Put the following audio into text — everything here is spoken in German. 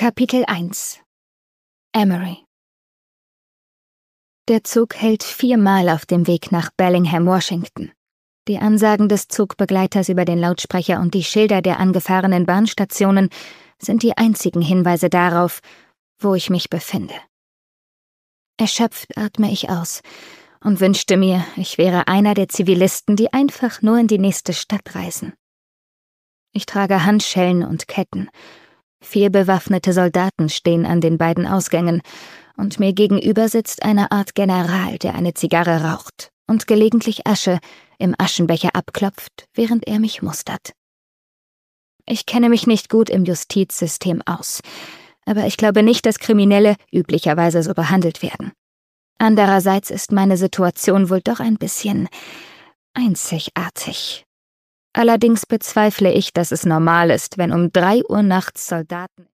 Kapitel 1 Emery. Der Zug hält 4-mal auf dem Weg nach Bellingham, Washington. Die Ansagen des Zugbegleiters über den Lautsprecher und die Schilder der angefahrenen Bahnstationen sind die einzigen Hinweise darauf, wo ich mich befinde. Erschöpft atme ich aus und wünschte mir, ich wäre einer der Zivilisten, die einfach nur in die nächste Stadt reisen. Ich trage Handschellen und Ketten. 4 bewaffnete Soldaten stehen an den beiden Ausgängen, und mir gegenüber sitzt eine Art General, der eine Zigarre raucht und gelegentlich Asche im Aschenbecher abklopft, während er mich mustert. Ich kenne mich nicht gut im Justizsystem aus, aber ich glaube nicht, dass Kriminelle üblicherweise so behandelt werden. Andererseits ist meine Situation wohl doch ein bisschen einzigartig. Allerdings bezweifle ich, dass es normal ist, wenn um 3 Uhr nachts Soldaten